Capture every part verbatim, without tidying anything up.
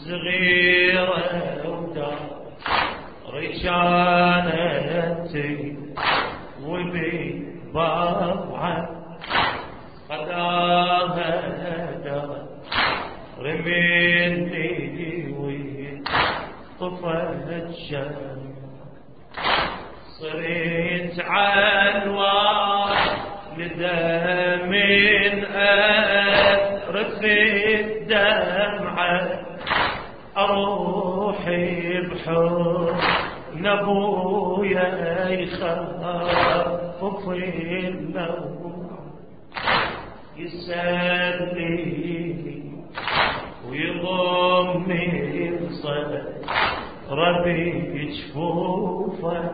صغيرة ودار رجالتي وببضعة قداها دار رميني وطفت الشمس صرت عنوان لدمين أرث الدمعة أروحي بحضن أبويا يخفف اللوم يسليني ويضمني بصدري بجفوفه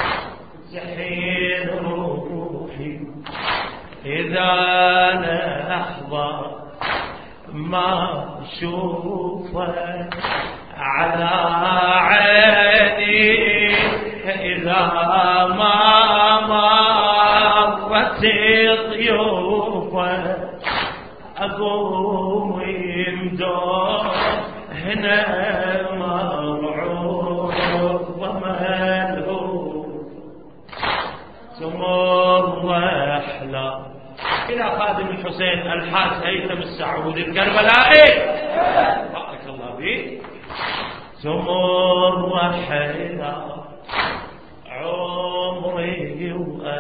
تحين روحي إذا أنا أحظى ما أشوفه على عيني إذا ما مرت ضيوفه أقوم يمدون هنا مرعوب وملهوب تمر رحلة إلى خادم الحسين الحاج هيثم السعودي الكربلائي بارك الله فيك. تمر رحلة عمري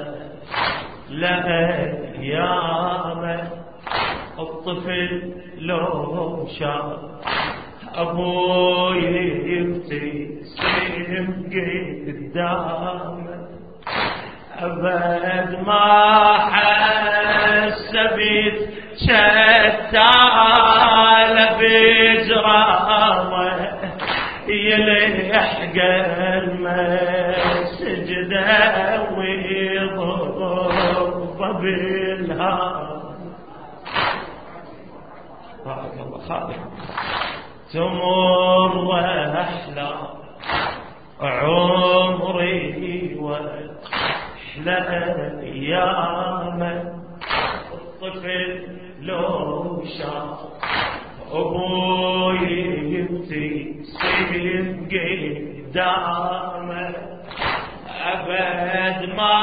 لأيامه الطفل لو شاف أبوي يبتسم قدامه أبد ما حس بتشتال بجرامه يلحق المسجد ويضرب بالهام بارك الله خالد. تمر وأحلى عمري وأحلى أيامه الطفل لو شاف أبوي يبتسم قدامه أبد ما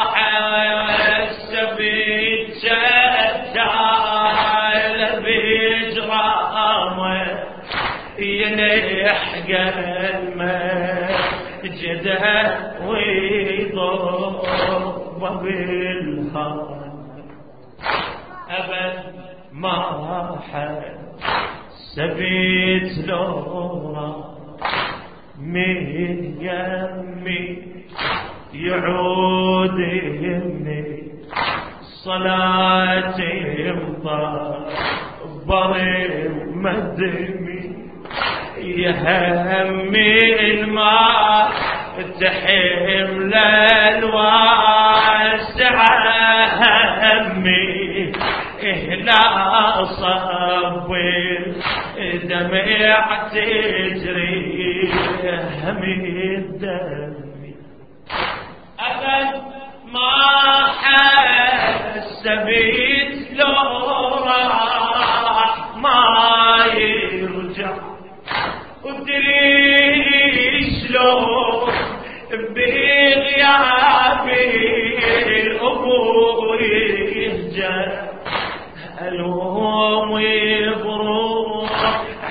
حس بتشتال بجرامه ينحق المسجد ويضرب بالهام أبد ما حس بتلورا من يمي يعود يمي صلاتي مطبر مدمي يهمي الماء تحمل الواسع همي لا صب الدمع تجري همي الدم أبد ما حس بيت لو راح ما يرجع ودري شلون بغيابي الأبو يهجر ألوم وبروح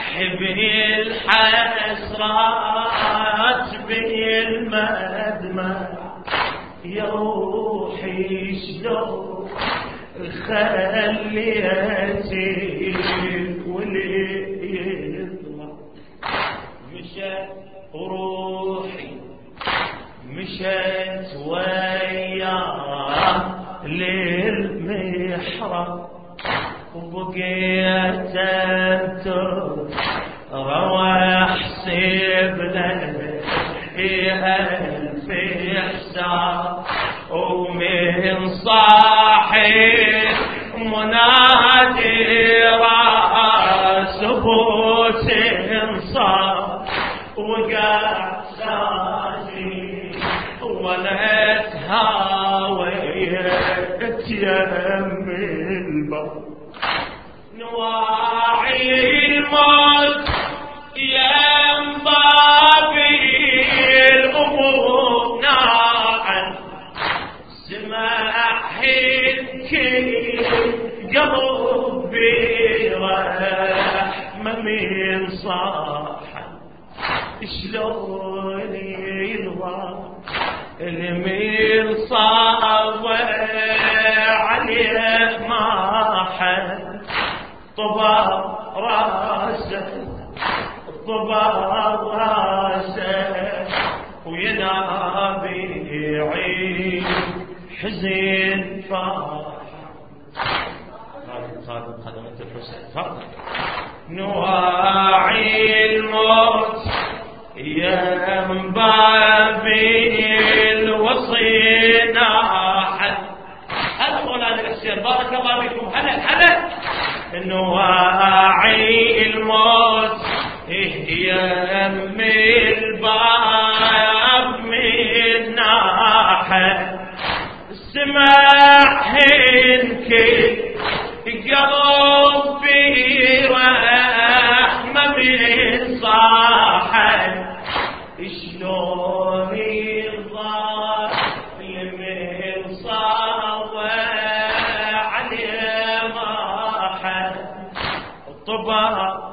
بالحسرات بالمدمع يا روحي شلون خليتي ولي يطلع مشت روحي مشت وياه للمحراب وبقيت انتظر روح سيبنا ألف حساب ومن صاحي منادي راس بوس انصاب وقع ساجي ولا تهاويت يم البر نواعي الموت قلبي رحمة من صاح شلون يلوى المرصاد عليه ما حد طبع راسه طبع راسه وينابي عين حزين فرح خادم خدمة الحسين تفضل. نواعي الموت يا من بابي الوصي ناحت. هلا مولانا الحسين بارك الله بكم. هلا هلا. نواعي الموت يا من الباب من ناحت سمعهن كل قلبي رحمة من صاحب شلون الظالم صاوى عليه ما حد طبع